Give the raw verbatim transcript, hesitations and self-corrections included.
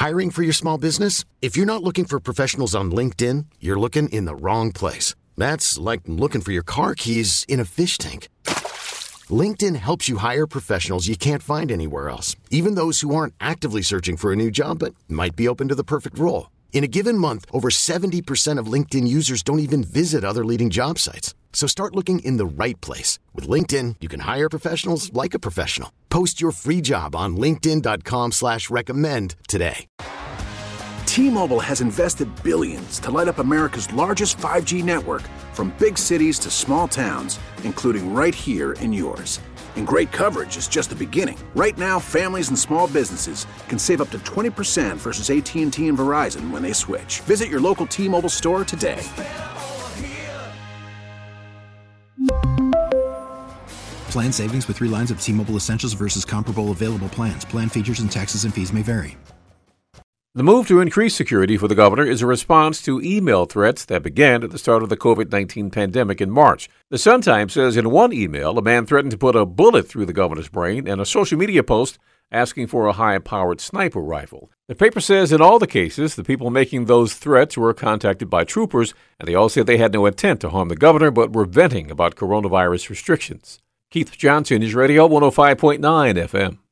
Hiring for your small business? If you're not looking for professionals on LinkedIn, you're looking in the wrong place. That's like looking for your car keys in a fish tank. LinkedIn helps you hire professionals you can't find anywhere else, even those who aren't actively searching for a new job but might be open to the perfect role. In a given month, over seventy percent of LinkedIn users don't even visit other leading job sites. So start looking in the right place. With LinkedIn, you can hire professionals like a professional. Post your free job on linkedin dot com slash recommend today. T-Mobile has invested billions to light up America's largest five G network, from big cities to small towns, including right here in yours. And great coverage is just the beginning. Right now, families and small businesses can save up to twenty percent versus A T and T and Verizon when they switch. Visit your local T-Mobile store today. Plan savings with three lines of T-Mobile Essentials versus comparable available plans. Plan features and taxes and fees may vary. The move to increase security for the governor is a response to email threats that began at the start of the covid nineteen pandemic in March. The Sun-Times says in one email, a man threatened to put a bullet through the governor's brain, and a social media post asking for a high-powered sniper rifle. The paper says in all the cases, the people making those threats were contacted by troopers, and they all said they had no intent to harm the governor but were venting about coronavirus restrictions. Keith Johnson, News Radio one oh five point nine F M.